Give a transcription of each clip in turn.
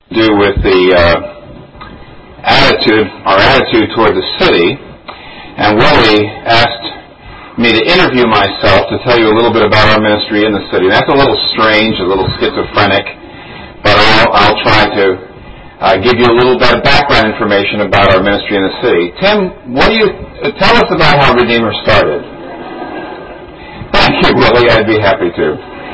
do with the our attitude toward the city. And Willie asked me to interview myself to tell you a little bit about our ministry in the city. That's a little strange, a little schizophrenic, but I'll try to give you a little bit of background information about our ministry in the city. Tim, tell us about how Redeemer started. Thank you, Willie. I'd be happy to.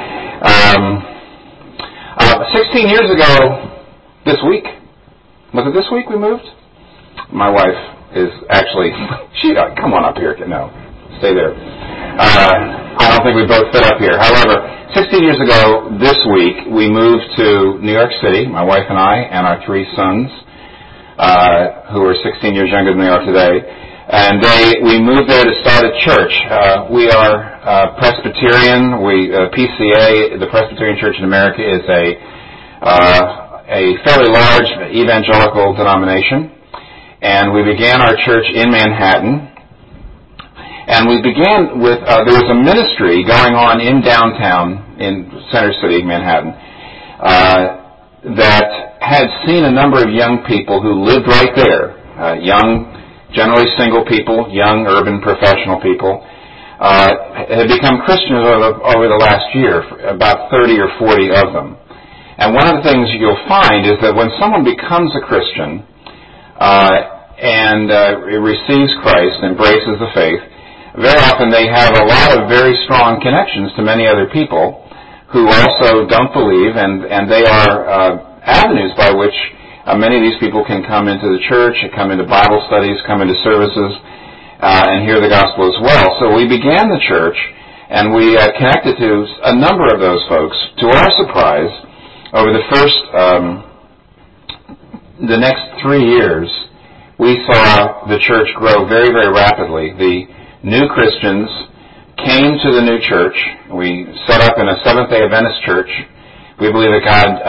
16 years ago this week, was it this week we moved? My wife is actually, come on up here. No, stay there. I don't think we both fit up here. However, 16 years ago this week, we moved to New York City, my wife and I, and our 3 sons, who are 16 years younger than they are today. And we moved there to start a church. We are Presbyterian. PCA, the Presbyterian Church in America, is a fairly large evangelical denomination. And we began our church in Manhattan. And we began with, there was a ministry going on in downtown, in Center City, Manhattan, that had seen a number of young people who lived right there, young, generally single people, young urban professional people, had become Christians over the last year, about 30 or 40 of them. And one of the things you'll find is that when someone becomes a Christian and receives Christ, embraces the faith, very often they have a lot of very strong connections to many other people who also don't believe, and they are avenues by which many of these people can come into the church, come into Bible studies, come into services, and hear the gospel as well. So we began the church, and we connected to a number of those folks. To our surprise, over the next 3 years, we saw the church grow very, very rapidly. The new Christians came to the new church. We set up in a Seventh-day Adventist church. We believe that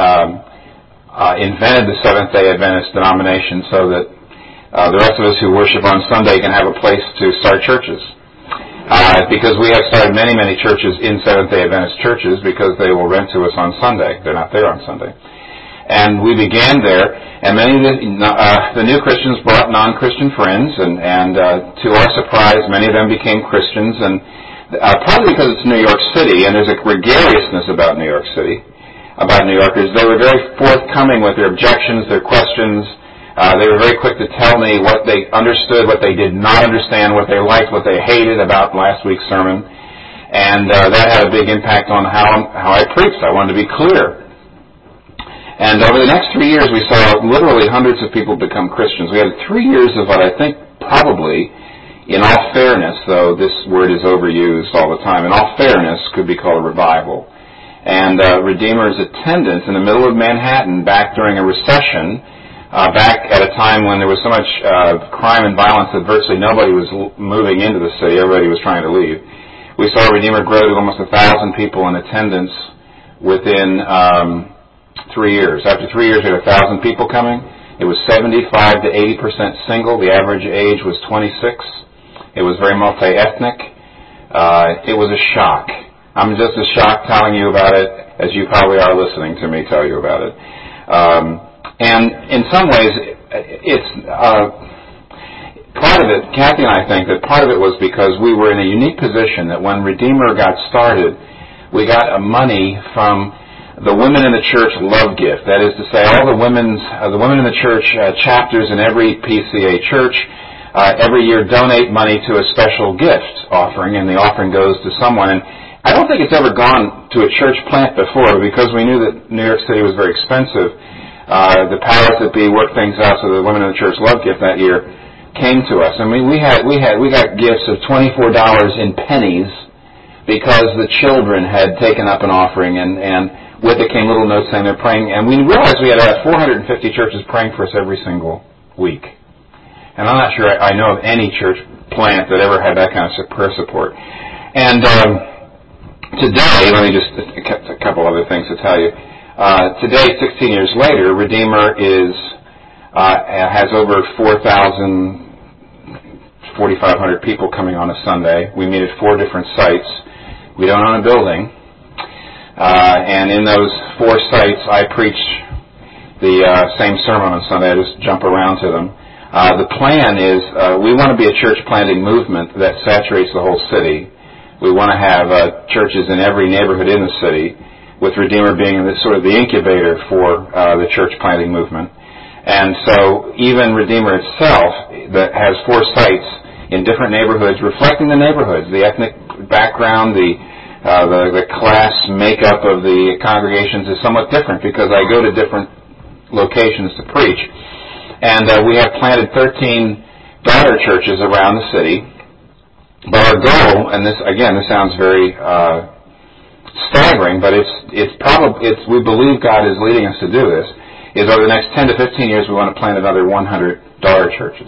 God invented the Seventh-day Adventist denomination so that the rest of us who worship on Sunday can have a place to start churches. Because we have started many, many churches in Seventh-day Adventist churches because they will rent to us on Sunday. They're not there on Sunday. And we began there, and many of the new Christians brought non-Christian friends, and to our surprise, many of them became Christians, and partly because it's New York City, and there's a gregariousness about New York City, about New Yorkers. They were very forthcoming with their objections, their questions. They were very quick to tell me what they understood, what they did not understand, what they liked, what they hated about last week's sermon. And that had a big impact on how I preached. I wanted to be clear. And over the next 3 years, we saw literally hundreds of people become Christians. We had 3 years of what I think probably, in all fairness, though this word is overused all the time, in all fairness could be called a revival. And Redeemer's attendance in the middle of Manhattan back during a recession, back at a time when there was so much crime and violence that virtually nobody was moving into the city. Everybody was trying to leave. We saw Redeemer grow to almost 1,000 people in attendance within 3 years. After 3 years, we had 1,000 people coming. It was 75 to 80% single. The average age was 26. It was very multi-ethnic. It was a shock. I'm just as shocked telling you about it as you probably are listening to me tell you about it. And in some ways, it's part of it, Kathy and I think that part of it was because we were in a unique position that when Redeemer got started, we got money from the Women in the Church Love Gift. That is to say, all the women in the church chapters in every PCA church every year donate money to a special gift offering, and the offering goes to someone. And I don't think it's ever gone to a church plant before because we knew that New York City was very expensive. The powers that be worked things out, so the Women in the Church Love Gift that year came to us. I mean, we got gifts of $24 in pennies because the children had taken up an offering, and with it came little notes saying they're praying. And we realized we had about 450 churches praying for us every single week. And I'm not sure I know of any church plant that ever had that kind of prayer support. And today, let me just a couple other things to tell you. Today, 16 years later, Redeemer has over 4,500 people coming on a Sunday. We meet at 4 different sites. We don't own a building. And in those 4 sites, I preach the same sermon on Sunday. I just jump around to them. The plan is we want to be a church planting movement that saturates the whole city. We want to have churches in every neighborhood in the city, with Redeemer being sort of the incubator for the church planting movement. And so even Redeemer itself that has 4 sites in different neighborhoods, reflecting the neighborhoods, the ethnic background, the class makeup of the congregations is somewhat different because I go to different locations to preach. And we have planted 13 daughter churches around the city. But our goal, and this sounds very staggering, but we believe God is leading us to do this, is over the next 10 to 15 years we want to plant another 100 daughter churches.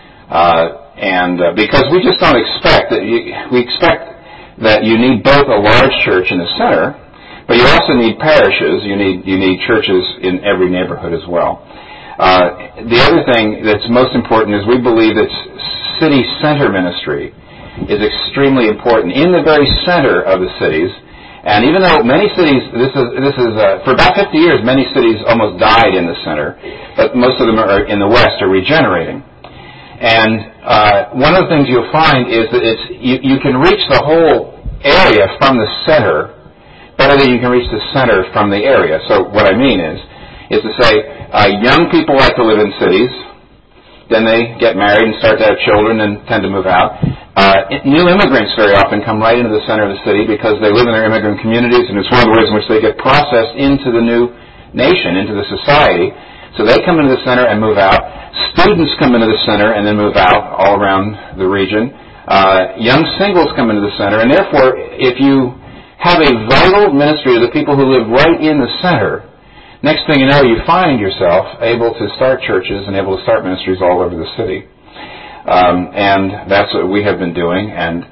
Because we just don't expect that we expect that you need both a large church in the center, but you also need parishes. You need churches in every neighborhood as well. The other thing that's most important is we believe that city center ministry is extremely important in the very center of the cities. And even though many cities, this is for about 50 years, many cities almost died in the center, but most of them are in the west are regenerating. And one of the things you'll find is that you can reach the whole area from the center better than you can reach the center from the area. So what I mean is to say young people like to live in cities, then they get married and start to have children and tend to move out. New immigrants very often come right into the center of the city because they live in their immigrant communities, and it's one of the ways in which they get processed into the new nation, into the society. So they come into the center and move out. Students come into the center and then move out all around the region. Young singles come into the center, and therefore, if you have a vital ministry to the people who live right in the center, next thing you know, you find yourself able to start churches and able to start ministries all over the city. And that's what we have been doing. And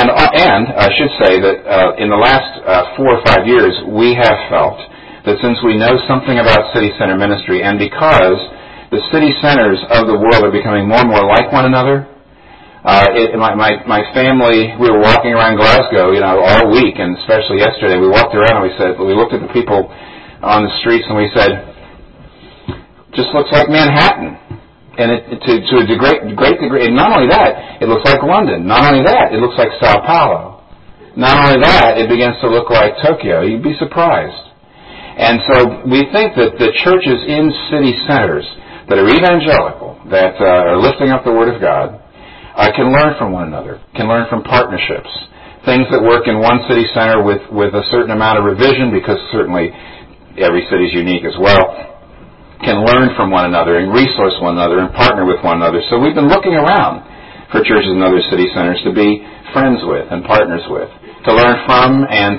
I should say that in the last 4 or 5 years, we have felt that since we know something about city center ministry, and because the city centers of the world are becoming more and more like one another, my family, we were walking around Glasgow, all week, and especially yesterday, we walked around and we looked at the people on the streets and we said, just looks like Manhattan. And to a great degree, and not only that, it looks like London. Not only that, it looks like Sao Paulo. Not only that, it begins to look like Tokyo. You'd be surprised. And so we think that the churches in city centers that are evangelical, that are lifting up the Word of God, can learn from one another, can learn from partnerships. Things that work in one city center with a certain amount of revision, because certainly every city is unique as well, can learn from one another and resource one another and partner with one another. So we've been looking around for churches in other city centers to be friends with and partners with, to learn from and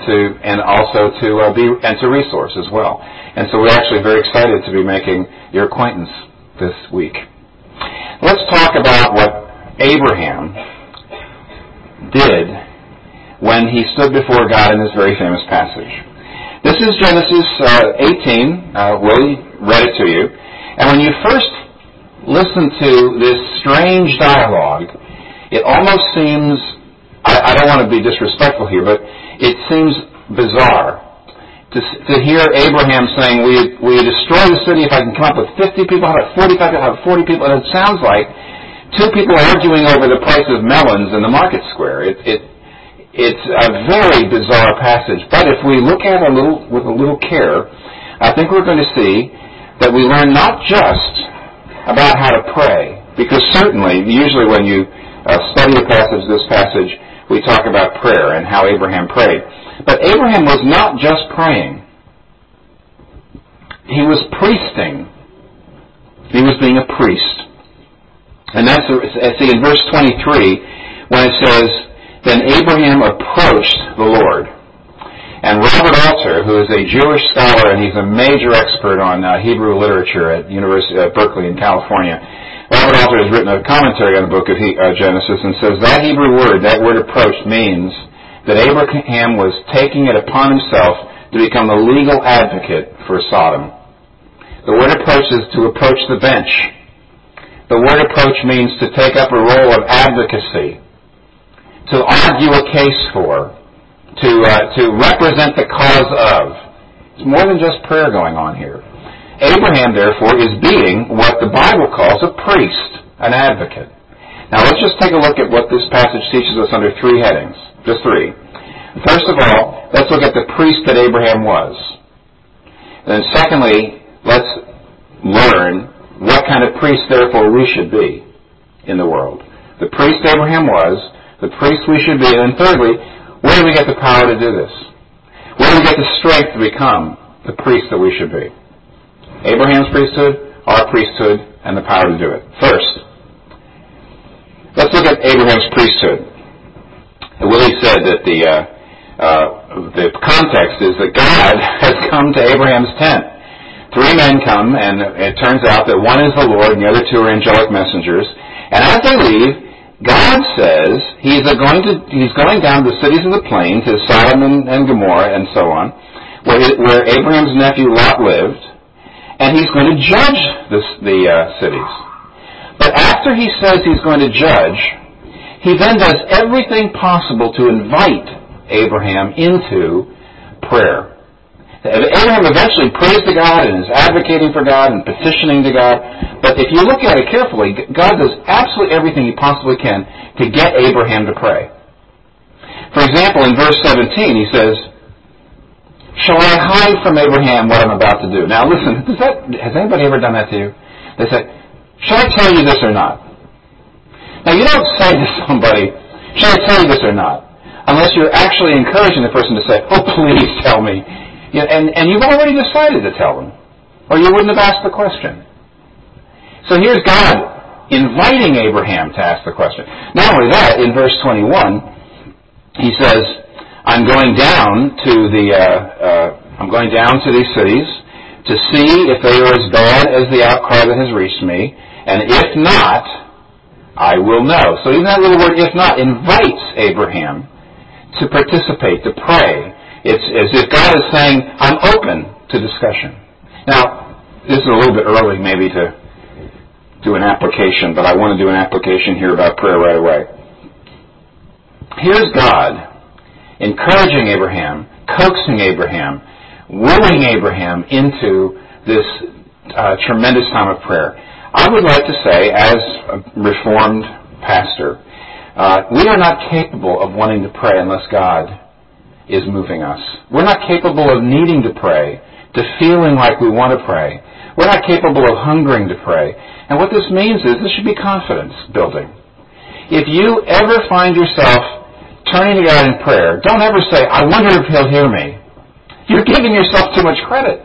to resource as well. And so we're actually very excited to be making your acquaintance this week. Let's talk about what Abraham did when he stood before God in this very famous passage. This is Genesis 18. Willie read it to you. And when you first listen to this strange dialogue, it almost seems, I don't want to be disrespectful here, but it seems bizarre to hear Abraham saying, will you destroy the city if I can come up with 50 people? How about 45 people? How about 40 people? And it sounds like two people arguing over the price of melons in the market square. It's a very bizarre passage. But if we look at it with a little care, I think we're going to see that we learn not just about how to pray, because certainly, usually when you study this passage, we talk about prayer and how Abraham prayed. But Abraham was not just praying. He was priesting. He was being a priest. And that's, see, in verse 23, when it says, then Abraham approached the Lord. And Robert Alter, who is a Jewish scholar, and he's a major expert on Hebrew literature at University of Berkeley in California, Robert Alter has written a commentary on the book of Genesis and says that Hebrew word, that word approached, means that Abraham was taking it upon himself to become the legal advocate for Sodom. The word approach is to approach the bench. The word approach means to take up a role of advocacy, to argue a case for, to represent the cause of. It's more than just prayer going on here. Abraham, therefore, is being what the Bible calls a priest, an advocate. Now let's just take a look at what this passage teaches us under three headings. Just three. First of all, let's look at the priest that Abraham was. Then secondly, let's learn what kind of priest, therefore, we should be in the world. The priest Abraham was, the priest we should be, and then thirdly, where do we get the power to do this? Where do we get the strength to become the priest that we should be? Abraham's priesthood, our priesthood, and the power to do it. First, let's look at Abraham's priesthood. Willie said that the context is that God has come to Abraham's tent. Three men come, and it turns out that one is the Lord, and the other two are angelic messengers. And as they leave, God says He's going down to the cities of the plain, to Sodom and Gomorrah and so on, where Abraham's nephew Lot lived, and He's going to judge the cities. But after He says He's going to judge, He then does everything possible to invite Abraham into prayer. Abraham eventually prays to God and is advocating for God and petitioning to God. But if you look at it carefully, God does absolutely everything He possibly can to get Abraham to pray. For example, in verse 17, He says, "Shall I hide from Abraham what I'm about to do?" Now listen, has anybody ever done that to you? They say, "Shall I tell you this or not?" Now you don't say to somebody, "Shall I tell you this or not?" unless you're actually encouraging the person to say, "Oh, please tell me." And you've already decided to tell them, or you wouldn't have asked the question. So here's God inviting Abraham to ask the question. Not only that, in verse 21, He says, I'm going down to these cities to see if they are as bad as the outcry that has reached me, and if not, I will know. So even that little word, if not, invites Abraham to participate, to pray. It's as if God is saying, I'm open to discussion. Now, this is a little bit early maybe to do an application, but I want to do an application here about prayer right away. Here's God encouraging Abraham, coaxing Abraham, wooing Abraham into this tremendous time of prayer. I would like to say, as a Reformed pastor, we are not capable of wanting to pray unless God is moving us. We're not capable of needing to pray, to feeling like we want to pray. We're not capable of hungering to pray. And what this means is this should be confidence building. If you ever find yourself turning to God in prayer, don't ever say, I wonder if He'll hear me. You're giving yourself too much credit.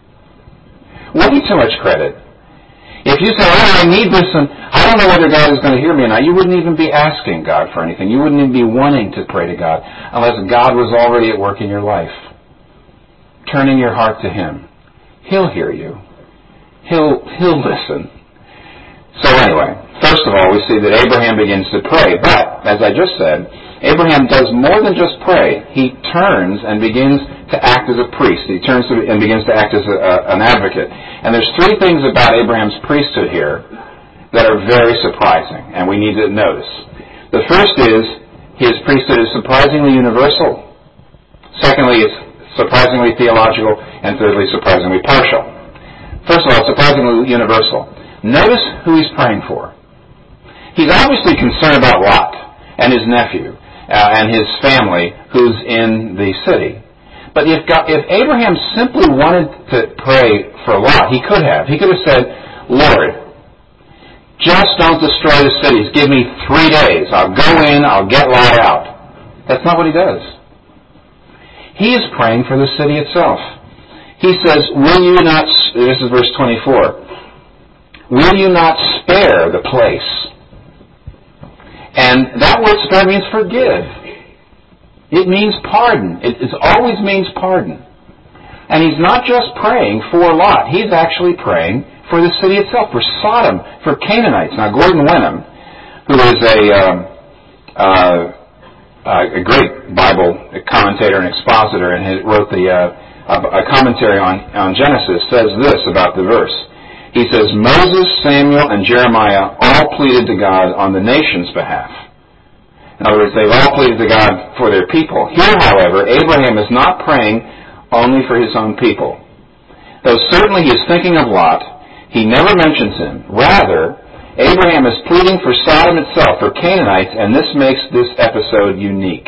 Way too much credit. If you say, I need this, and I don't know whether God is going to hear me or not, you wouldn't even be asking God for anything. You wouldn't even be wanting to pray to God unless God was already at work in your life, turning your heart to Him. He'll hear you. He'll listen. So anyway, first of all, we see that Abraham begins to pray. But, as I just said, Abraham does more than just pray. He turns and begins to act as a priest. He turns and begins to act as an advocate. And there's three things about Abraham's priesthood here that are very surprising, and we need to notice. The first is his priesthood is surprisingly universal. Secondly, it's surprisingly theological. And thirdly, surprisingly partial. First of all, surprisingly universal. Notice who he's praying for. He's obviously concerned about Lot and his nephew and his family who's in the city. But if Abraham simply wanted to pray for Lot, he could have. He could have said, Lord, just don't destroy the cities. Give me 3 days. I'll go in, I'll get Lot out. That's not what he does. He is praying for the city itself. He says, will you not, this is verse 24, will you not spare the place? And that word spare means forgive. It means pardon. It always means pardon. And he's not just praying for Lot. He's actually praying for the city itself, for Sodom, for Canaanites. Now, Gordon Wenham, who is a great Bible commentator and expositor, and wrote a commentary on Genesis, says this about the verse. He says, Moses, Samuel, and Jeremiah all pleaded to God on the nation's behalf. In other words, they've all pleaded to God for their people. Here, however, Abraham is not praying only for his own people. Though certainly he is thinking of Lot, he never mentions him. Rather, Abraham is pleading for Sodom itself, for Canaanites, and this makes this episode unique.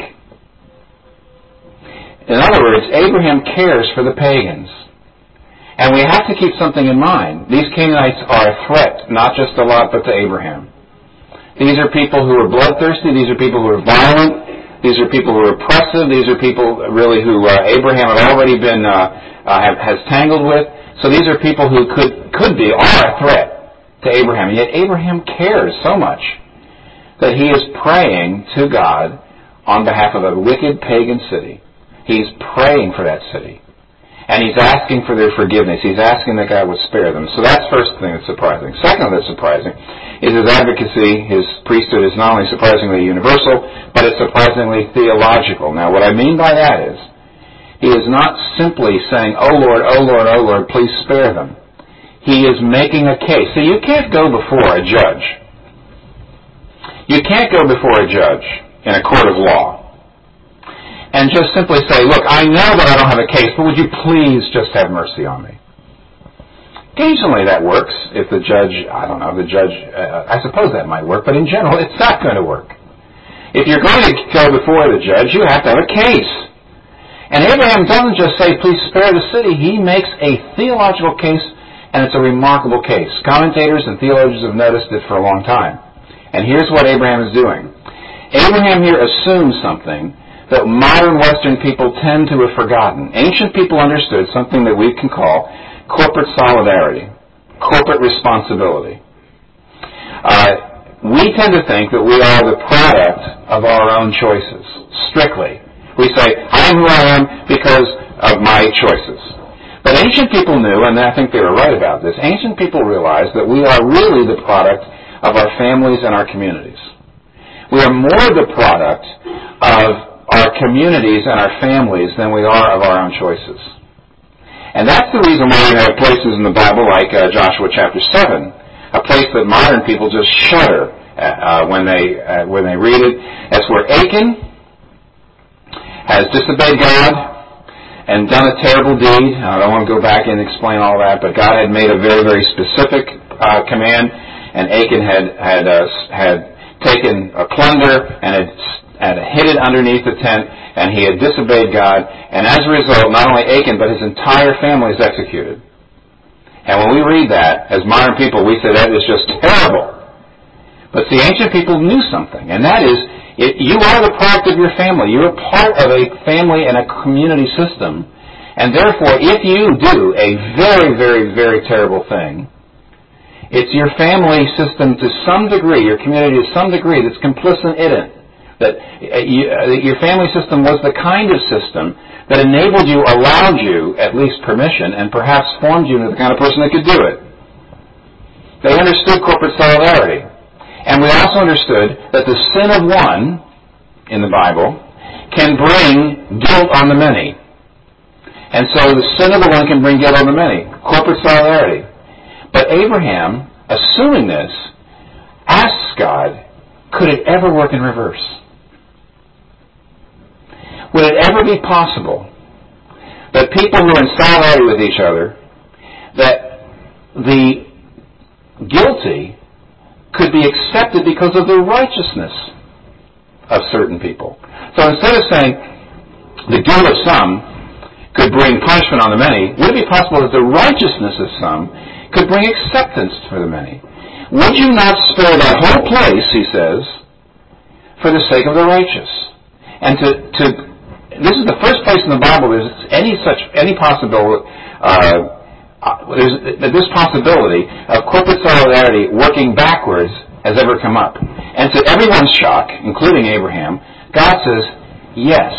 In other words, Abraham cares for the pagans. And we have to keep something in mind. These Canaanites are a threat, not just to Lot, but to Abraham. These are people who are bloodthirsty. These are people who are violent. These are people who are oppressive. These are people really who Abraham had already been has tangled with. So these are people who are a threat to Abraham. And yet Abraham cares so much that he is praying to God on behalf of a wicked pagan city. He's praying for that city. And he's asking for their forgiveness. He's asking that God would spare them. So that's the first thing that's surprising. Second that's surprising is his advocacy. His priesthood is not only surprisingly universal, but it's surprisingly theological. Now, what I mean by that is, he is not simply saying, oh Lord, oh Lord, oh Lord, please spare them. He is making a case. So you can't go before a judge. You can't go before a judge in a court of law and just simply say, look, I know that I don't have a case, but would you please just have mercy on me? Occasionally that works if the judge, I suppose that might work, but in general it's not going to work. If you're going to go before the judge, you have to have a case. And Abraham doesn't just say, please spare the city. He makes a theological case, and it's a remarkable case. Commentators and theologians have noticed it for a long time. And here's what Abraham is doing. Abraham here assumes something that modern Western people tend to have forgotten. Ancient people understood something that we can call corporate solidarity, corporate responsibility. We tend to think that we are the product of our own choices, strictly. We say, I am who I am because of my choices. But ancient people knew, and I think they were right about this, ancient people realized that we are really the product of our families and our communities. We are more the product of our communities and our families than we are of our own choices. And that's the reason why we have places in the Bible like Joshua chapter 7, a place that modern people just shudder when they read it. That's where Achan has disobeyed God and done a terrible deed. I don't want to go back and explain all that, but God had made a very, very specific command, and Achan had taken a plunder and had hid it underneath the tent, and he had disobeyed God, and as a result, not only Achan, but his entire family is executed. And when we read that, as modern people, we say that is just terrible. But see, ancient people knew something, and that is, you are the product of your family. You are part of a family and a community system, and therefore, if you do a very, very, very terrible thing, it's your family system to some degree, your community to some degree, that's complicit in it. That your family system was the kind of system that enabled you, allowed you, at least permission, and perhaps formed you into the kind of person that could do it. They understood corporate solidarity. And we also understood that the sin of one, in the Bible, can bring guilt on the many. And so the sin of the one can bring guilt on the many. Corporate solidarity. But Abraham, assuming this, asks God, could it ever work in reverse? Would it ever be possible that people who are in solidarity with each other, that the guilty could be accepted because of the righteousness of certain people? So instead of saying the guilt of some could bring punishment on the many, would it be possible that the righteousness of some could bring acceptance for the many? Would you not spare that whole place, he says, for the sake of the righteous? And this is the first place in the Bible there's any possibility, this possibility of corporate solidarity working backwards has ever come up. And to everyone's shock, including Abraham, God says, yes,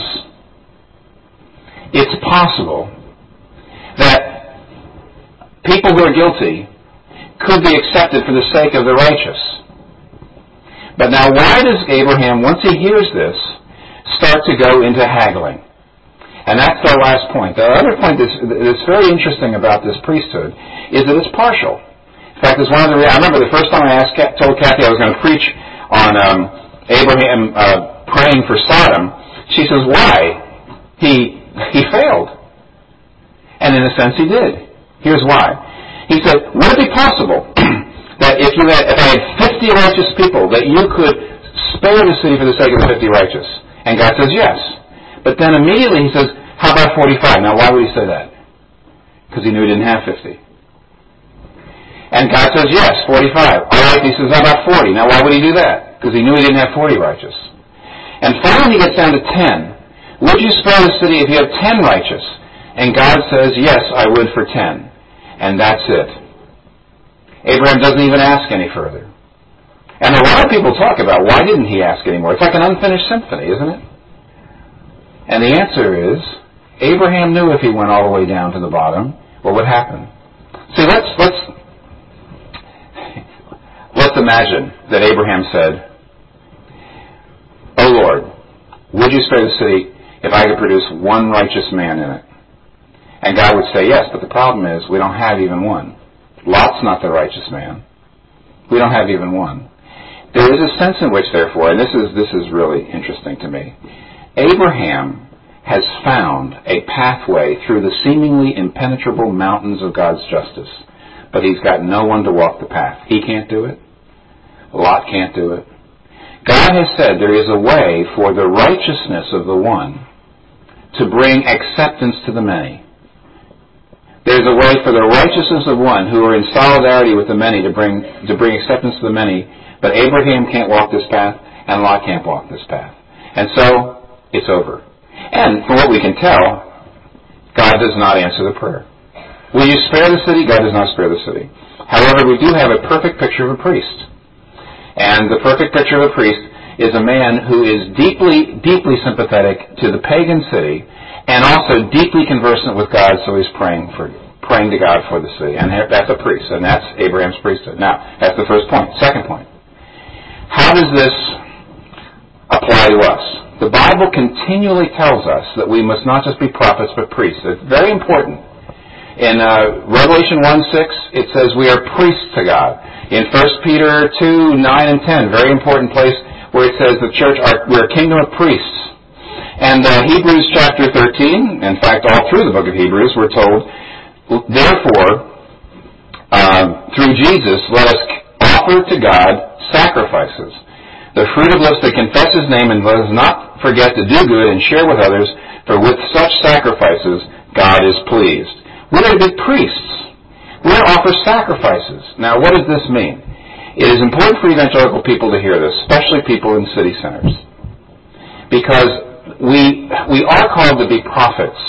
it's possible that people who are guilty could be accepted for the sake of the righteous. But now why does Abraham, once he hears this, start to go into haggling? And that's our last point. The other point that's very interesting about this priesthood is that it's partial. In fact, it's one of I remember the first time I told Kathy I was going to preach on Abraham praying for Sodom. She says, why? He failed. And in a sense he did. Here's why. He said, would it be possible that if I had 50 righteous people, that you could spare the city for the sake of the 50 righteous? And God says, yes. But then immediately he says, how about 45? Now, why would he say that? Because he knew he didn't have 50. And God says, yes, 45. All right, he says, how about 40? Now, why would he do that? Because he knew he didn't have 40 righteous. And finally he gets down to 10. Would you spare the city if you have 10 righteous? And God says, yes, I would for 10. And that's it. Abraham doesn't even ask any further. And a lot of people talk about, why didn't he ask anymore? It's like an unfinished symphony, isn't it? And the answer is, Abraham knew if he went all the way down to the bottom, what would happen? See, let's imagine that Abraham said, "O Lord, would you spare the city if I could produce one righteous man in it?" And God would say, yes, but the problem is we don't have even one. Lot's not the righteous man. We don't have even one. There is a sense in which, therefore, and this is really interesting to me, Abraham has found a pathway through the seemingly impenetrable mountains of God's justice, but he's got no one to walk the path. He can't do it. Lot can't do it. God has said there is a way for the righteousness of the one to bring acceptance to the many. There's a way for the righteousness of one who are in solidarity with the many to bring acceptance to the many, but Abraham can't walk this path, and Lot can't walk this path. And so, it's over. And from what we can tell, God does not answer the prayer. Will you spare the city? God does not spare the city. However, we do have a perfect picture of a priest. And the perfect picture of a priest is a man who is deeply, deeply sympathetic to the pagan city and also deeply conversant with God, so he's praying to God for the city. And that's a priest, and that's Abraham's priesthood. Now, that's the first point. Second point. How does this apply to us? The Bible continually tells us that we must not just be prophets, but priests. It's very important. In Revelation 1:6, it says we are priests to God. In 1 Peter 2:9 and 10, very important place where it says the church, we're a kingdom of priests. And Hebrews chapter 13, in fact, all through the book of Hebrews, we're told, therefore, through Jesus, let us offer to God sacrifices, the fruit of lips that confess His name, and let us not forget to do good and share with others, for with such sacrifices God is pleased. We're to be priests. We're to offer sacrifices. Now, what does this mean? It is important for evangelical people to hear this, especially people in city centers, because we are called to be prophets,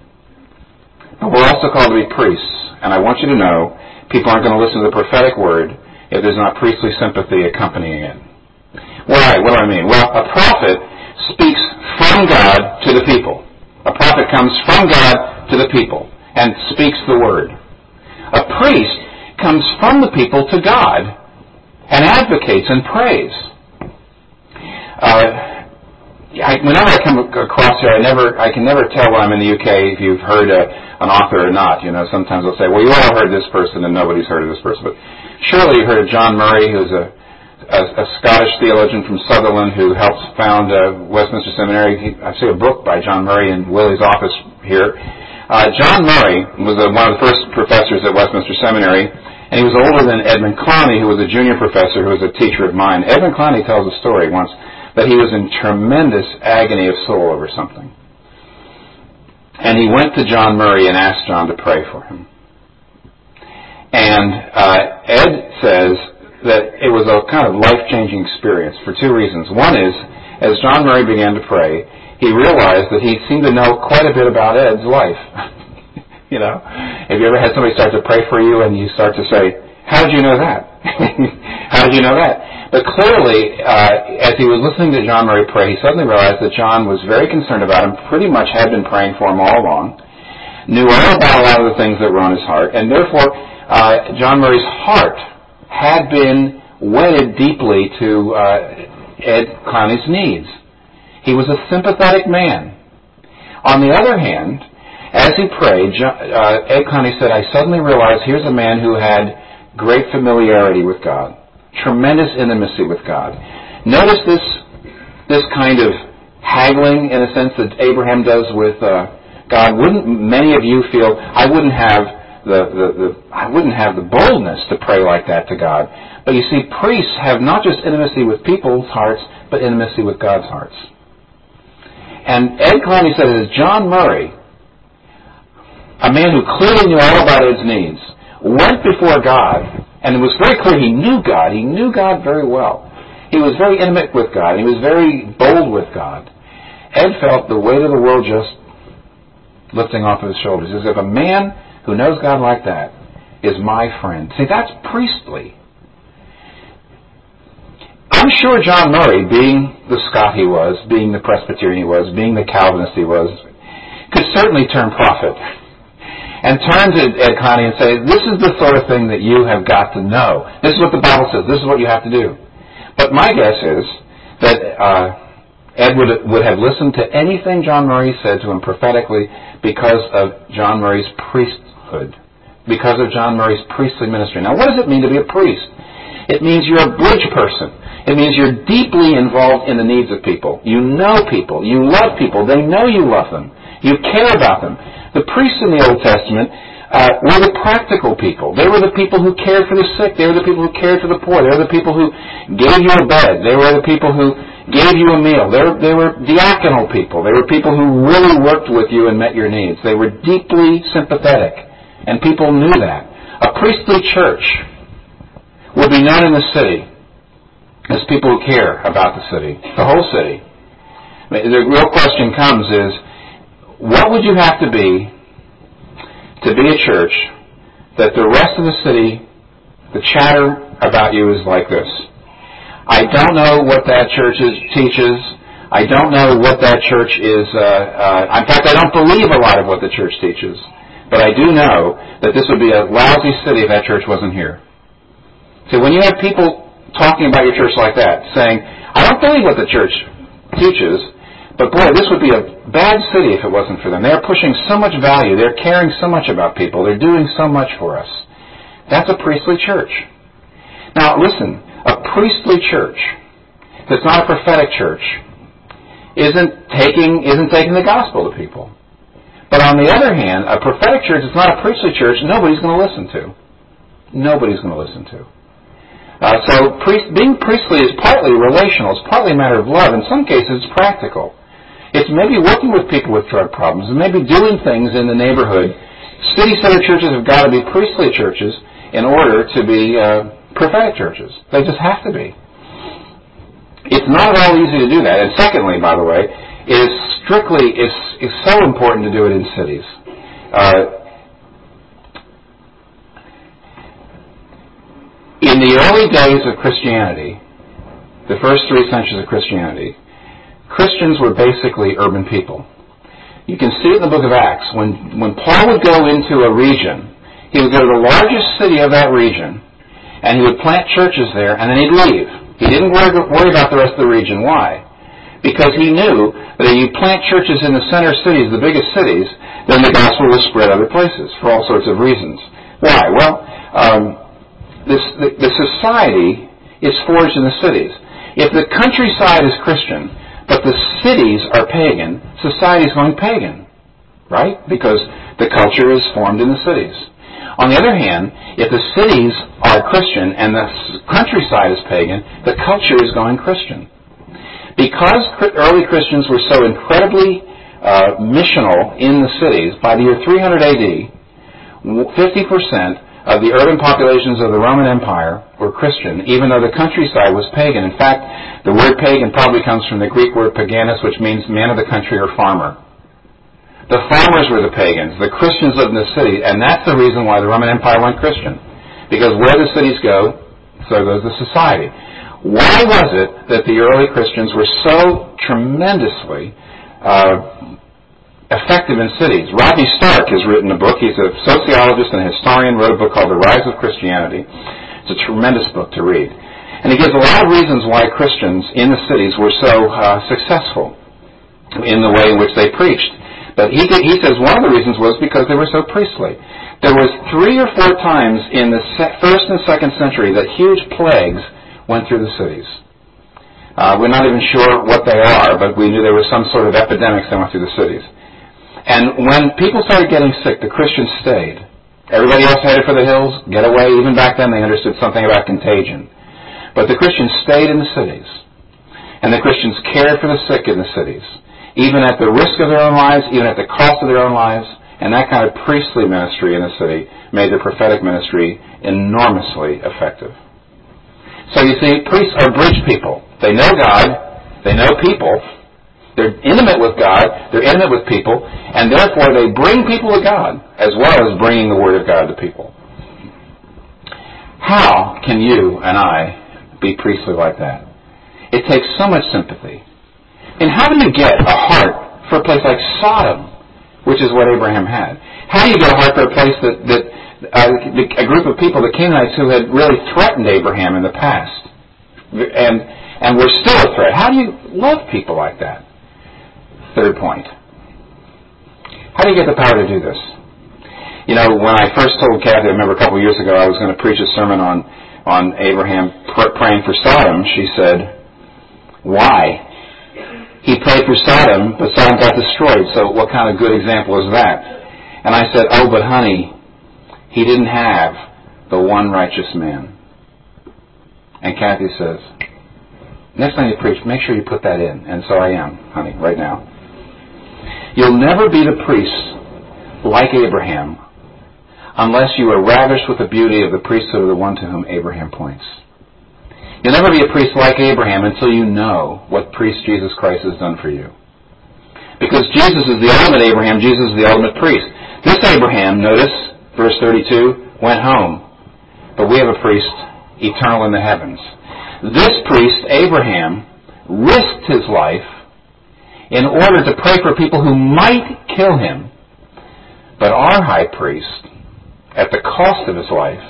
but we're also called to be priests. And I want you to know, people aren't going to listen to the prophetic word if there's not priestly sympathy accompanying it. Why? What do I mean? Well, a prophet speaks from God to the people. A prophet comes from God to the people and speaks the word. A priest comes from the people to God and advocates and prays. Whenever I come across here, I can never tell when I'm in the UK if you've heard an author or not. You know, sometimes they'll say, well, you all heard this person and nobody's heard of this person. But surely you heard of John Murray, who's a Scottish theologian from Sutherland who helped found Westminster Seminary. I see a book by John Murray in Willie's office here. John Murray was one of the first professors at Westminster Seminary, and he was older than Edmund Clowney, who was a junior professor who was a teacher of mine. Edmund Clowney tells a story once that he was in tremendous agony of soul over something. And he went to John Murray and asked John to pray for him. And Ed says that it was a kind of life-changing experience for two reasons. One is, as John Murray began to pray, he realized that he seemed to know quite a bit about Ed's life. You know, have you ever had somebody start to pray for you and you start to say, how did you know that? How did you know that? But clearly, as he was listening to John Murray pray, he suddenly realized that John was very concerned about him, pretty much had been praying for him all along, knew all about a lot of the things that were on his heart, and therefore John Murray's heart had been wedded deeply to Ed Clowney's needs. He was a sympathetic man. On the other hand, as he prayed, Ed Clowney said, I suddenly realized here's a man who had great familiarity with God, tremendous intimacy with God. Notice this kind of haggling, in a sense, that Abraham does with God. Wouldn't many of you feel, I wouldn't have I wouldn't have the boldness to pray like that to God. But you see, priests have not just intimacy with people's hearts, but intimacy with God's hearts. And Ed Clowney said that John Murray, a man who clearly knew all about Ed's needs, went before God, and it was very clear he knew God. He knew God very well. He was very intimate with God. He was very bold with God. Ed felt the weight of the world just lifting off of his shoulders, as if a man who knows God like that is my friend. See, that's priestly. I'm sure John Murray, being the Scot he was, being the Presbyterian he was, being the Calvinist he was, could certainly turn prophet and turn to Ed Clowney and say, this is the sort of thing that you have got to know. This is what the Bible says. This is what you have to do. But my guess is that Ed would have listened to anything John Murray said to him prophetically because of John Murray's priesthood, because of John Murray's priestly ministry. Now, what does it mean to be a priest? It means you're a bridge person. It means you're deeply involved in the needs of people. You know people. You love people. They know you love them. You care about them. The priests in the Old Testament were the practical people. They were the people who cared for the sick. They were the people who cared for the poor. They were the people who gave you a bed. They were the people who gave you a meal. They were diaconal people. They were people who really worked with you and met your needs. They were deeply sympathetic, and people knew that. A priestly church will be known in the city as people who care about the city, the whole city. I mean, the real question comes is, what would you have to be a church that the rest of the city, the chatter about you is like this? I don't know what that church teaches. I don't know what that church is. In fact, I don't believe a lot of what the church teaches. But I do know that this would be a lousy city if that church wasn't here. So when you have people talking about your church like that, saying, I don't believe what the church teaches, but boy, this would be a bad city if it wasn't for them. They're pushing so much value. They're caring so much about people. They're doing so much for us. That's a priestly church. Now, listen, a priestly church that's not a prophetic church isn't taking the gospel to people. But on the other hand, a prophetic church that's not a priestly church, nobody's going to listen to. Nobody's going to listen to. Being priestly is partly relational. It's partly a matter of love. In some cases, it's practical. It's maybe working with people with drug problems and maybe doing things in the neighborhood. City center churches have got to be priestly churches in order to be prophetic churches. They just have to be. It's not at all easy to do that. And secondly, by the way, is so important to do it in cities. In the early days of Christianity, the first 3 centuries of Christianity, Christians were basically urban people. You can see it in the book of Acts. When Paul would go into a region, he would go to the largest city of that region, and he would plant churches there, and then he'd leave. He didn't worry about the rest of the region. Why? Because he knew that if you plant churches in the center cities, the biggest cities, then the gospel will spread other places for all sorts of reasons. Why? Well, the society is forged in the cities. If the countryside is Christian, but the cities are pagan, society is going pagan, right? Because the culture is formed in the cities. On the other hand, if the cities are Christian and the countryside is pagan, the culture is going Christian. Because early Christians were so incredibly missional in the cities, by the year 300 AD, 50% of the urban populations of the Roman Empire were Christian, even though the countryside was pagan. In fact, the word pagan probably comes from the Greek word paganus, which means man of the country or farmer. The farmers were the pagans. The Christians lived in the city, and that's the reason why the Roman Empire went Christian. Because where the cities go, so goes the society. Why was it that the early Christians were so tremendously effective in cities? Rodney Stark has written a book. He's a sociologist and a historian, wrote a book called The Rise of Christianity. It's a tremendous book to read. And he gives a lot of reasons why Christians in the cities were so successful in the way in which they preached. But he says one of the reasons was because they were so priestly. There was 3 or 4 times in the first and second century that huge plagues went through the cities. We're not even sure what they are, but we knew there was some sort of epidemics that went through the cities. And when people started getting sick, the Christians stayed. Everybody else headed for the hills, get away. Even back then they understood something about contagion. But the Christians stayed in the cities. And the Christians cared for the sick in the cities, even at the risk of their own lives, even at the cost of their own lives. And that kind of priestly ministry in the city made the prophetic ministry enormously effective. So you see, priests are bridge people. They know God. They know people. They're intimate with God. They're intimate with people. And therefore they bring people to God as well as bringing the Word of God to people. How can you and I be priestly like that? It takes so much sympathy. And how do you get a heart for a place like Sodom, which is what Abraham had? How do you get a heart for a place that a group of people, the Canaanites, who had really threatened Abraham in the past and were still a threat? How do you love people like that? Third point. How do you get the power to do this? You know, when I first told Kathy, I remember a couple of years ago, I was going to preach a sermon on Abraham praying for Sodom, she said, why? He prayed for Sodom, but Sodom got destroyed, so what kind of good example is that? And I said, oh, but honey, he didn't have the one righteous man. And Kathy says, next time you preach, make sure you put that in. And so I am, honey, right now. You'll never be the priest like Abraham unless you are ravished with the beauty of the priesthood of the one to whom Abraham points. You'll never be a priest like Abraham until you know what priest Jesus Christ has done for you. Because Jesus is the ultimate Abraham, Jesus is the ultimate priest. This Abraham, notice, verse 32, went home. But we have a priest eternal in the heavens. This priest, Abraham, risked his life in order to pray for people who might kill him. But our high priest, at the cost of his life,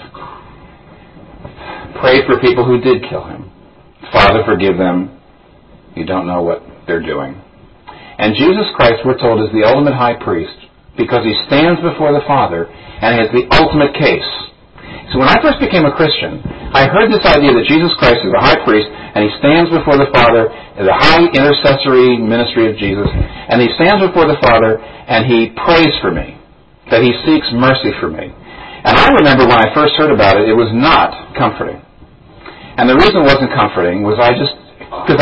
prayed for people who did kill him. Father, forgive them. You don't know what they're doing. And Jesus Christ, we're told, is the ultimate high priest because he stands before the Father and has the ultimate case. So when I first became a Christian, I heard this idea that Jesus Christ is the high priest and he stands before the Father in the high intercessory ministry of Jesus, and he stands before the Father and he prays for me, that he seeks mercy for me. And I remember when I first heard about it, it was not comforting. And the reason it wasn't comforting was because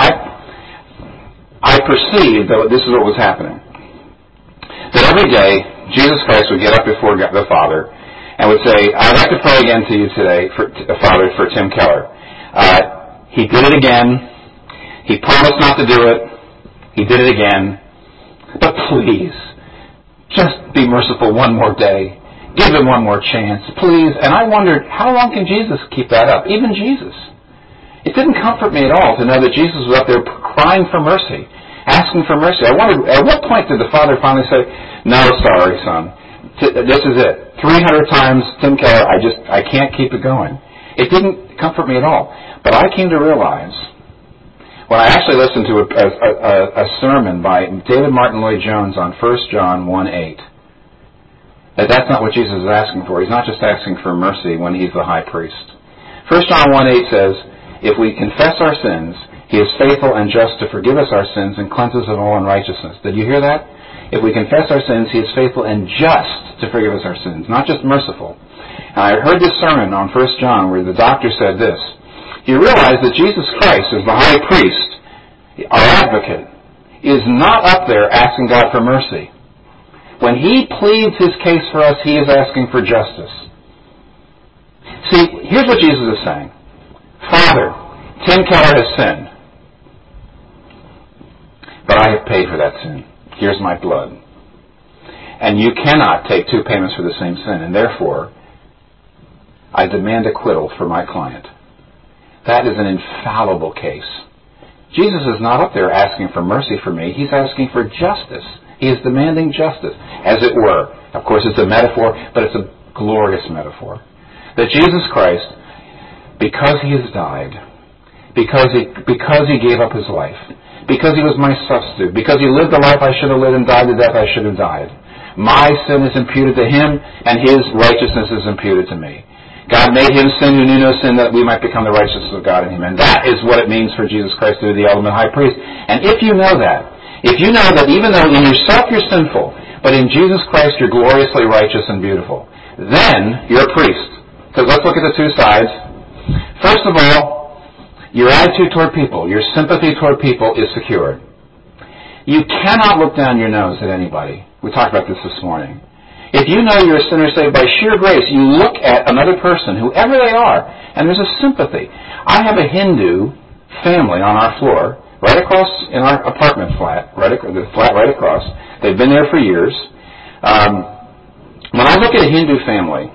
I perceived that this is what was happening. That every day, Jesus Christ would get up before God, the Father, and would say, I'd like to pray again to you today, Father, for Tim Keller. He did it again. He promised not to do it. He did it again. But please, just be merciful one more day. Give him one more chance, please. And I wondered, how long can Jesus keep that up? Even Jesus. It didn't comfort me at all to know that Jesus was up there crying for mercy, asking for mercy. I wondered, at what point did the Father finally say, no, sorry, son. This is it. 300 times, Tim Keller, I can't keep it going. It didn't comfort me at all. But I came to realize, when I actually listened to a sermon by David Martin Lloyd-Jones on 1 John 1:8, that's not what Jesus is asking for. He's not just asking for mercy when he's the high priest. 1 John 1:8 says, if we confess our sins, he is faithful and just to forgive us our sins and cleanse us of all unrighteousness. Did you hear that? If we confess our sins, he is faithful and just to forgive us our sins, not just merciful. And I heard this sermon on 1 John where the doctor said this. You realize that Jesus Christ, as the high priest, our advocate, is not up there asking God for mercy. When he pleads his case for us, he is asking for justice. See, here's what Jesus is saying. Father, Tim Keller has sinned, but I have paid for that sin. Here's my blood. And you cannot take two payments for the same sin, and therefore, I demand acquittal for my client. That is an infallible case. Jesus is not up there asking for mercy for me. He's asking for justice. He is demanding justice, as it were. Of course, it's a metaphor, but it's a glorious metaphor. That Jesus Christ, because he has died, because he gave up his life, because he was my substitute, because he lived the life I should have lived and died the death I should have died, my sin is imputed to him, and his righteousness is imputed to me. God made him sin who knew no sin that we might become the righteousness of God in him. And that is what it means for Jesus Christ to be the ultimate high priest. And if you know that, if you know that even though in yourself you're sinful, but in Jesus Christ you're gloriously righteous and beautiful, then you're a priest. Because let's look at the two sides. First of all, your attitude toward people, your sympathy toward people is secured. You cannot look down your nose at anybody. We talked about this morning. If you know you're a sinner saved by sheer grace, you look at another person, whoever they are, and there's a sympathy. I have a Hindu family on our floor, right across in our apartment flat, the flat right across. They've been there for years. When I look at a Hindu family,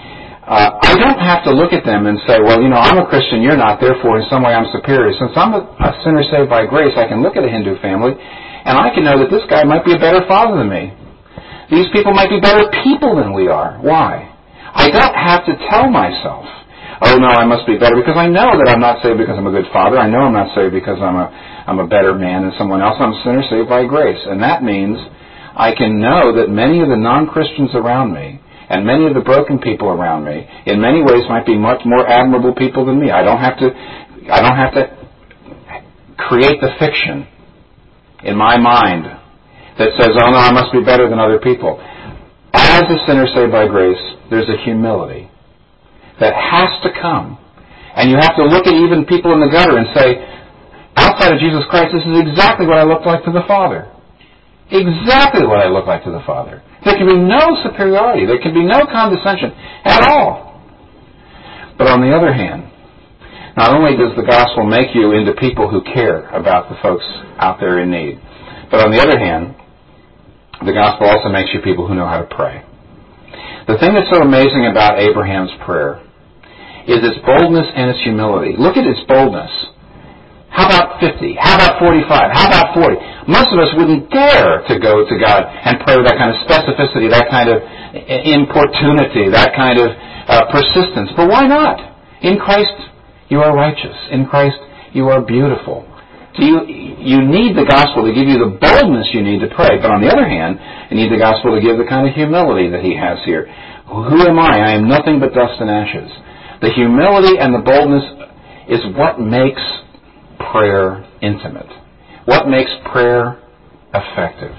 I don't have to look at them and say, well, I'm a Christian, you're not, therefore in some way I'm superior. Since I'm a sinner saved by grace, I can look at a Hindu family, and I can know that this guy might be a better father than me. These people might be better people than we are. Why? I don't have to tell myself, oh no, I must be better, because I know that I'm not saved because I'm a good father. I know I'm not saved because I'm a better man than someone else. I'm a sinner saved by grace. And that means I can know that many of the non-Christians around me and many of the broken people around me in many ways might be much more admirable people than me. I don't have to create the fiction in my mind that says, oh no, I must be better than other people. As a sinner saved by grace, there's a humility that has to come. And you have to look at even people in the gutter and say, outside of Jesus Christ, this is exactly what I look like to the Father. Exactly what I look like to the Father. There can be no superiority. There can be no condescension at all. But on the other hand, not only does the gospel make you into people who care about the folks out there in need, but on the other hand, the gospel also makes you people who know how to pray. The thing that's so amazing about Abraham's prayer is its boldness and its humility. Look at its boldness. How about 50? How about 45? How about 40? Most of us wouldn't dare to go to God and pray with that kind of specificity, that kind of importunity, that kind of persistence. But why not? In Christ, you are righteous. In Christ, you are beautiful. You need the gospel to give you the boldness you need to pray. But on the other hand, you need the gospel to give the kind of humility that he has here. Who am I? I am nothing but dust and ashes. The humility and the boldness is what makes prayer intimate. What makes prayer effective.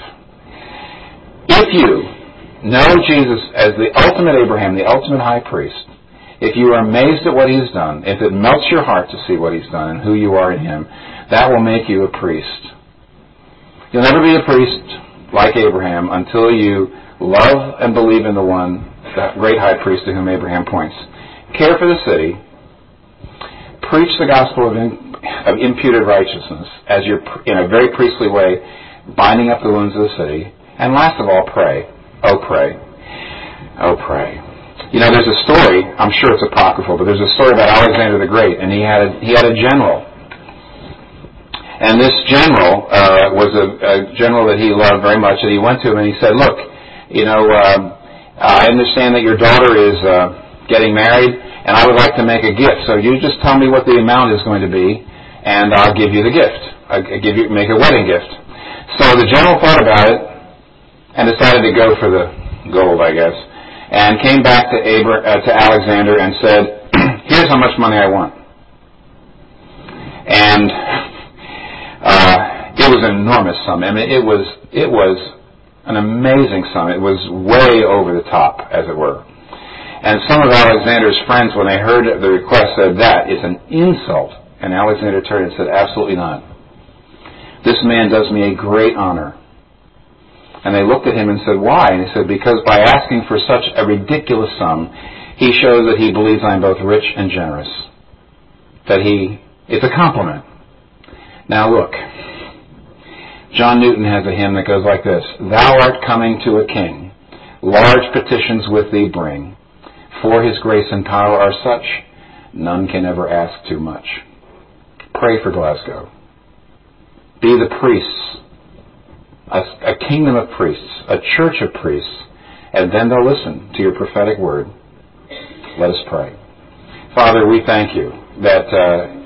If you know Jesus as the ultimate Abraham, the ultimate high priest, if you are amazed at what he's done, if it melts your heart to see what he's done and who you are in him, that will make you a priest. You'll never be a priest like Abraham until you love and believe in the one, that great high priest to whom Abraham points. Care for the city. Preach the gospel of imputed righteousness as you're, in a very priestly way, binding up the wounds of the city. And last of all, pray. Oh, pray. Oh, pray. There's a story, I'm sure it's apocryphal, but there's a story about Alexander the Great, and he had a general. And this general was a general that he loved very much, and he went to him and he said, look, I understand that your daughter is getting married, and I would like to make a gift. So you just tell me what the amount is going to be, and I'll give you the gift. Make a wedding gift. So the general thought about it and decided to go for the gold, I guess, and came back to Alexander and said, here's how much money I want. And it was an enormous sum. I mean, it was an amazing sum. It was way over the top, as it were. And some of Alexander's friends, when they heard the request, said, that is an insult. And Alexander turned and said, absolutely not. This man does me a great honor. And they looked at him and said, why? And he said, because by asking for such a ridiculous sum, he shows that he believes I am both rich and generous. It's a compliment. Now look, John Newton has a hymn that goes like this. Thou art coming to a king, large petitions with thee bring. For his grace and power are such, none can ever ask too much. Pray for Glasgow. Be the priests, a kingdom of priests, a church of priests, and then they'll listen to your prophetic word. Let us pray. Father, we thank you that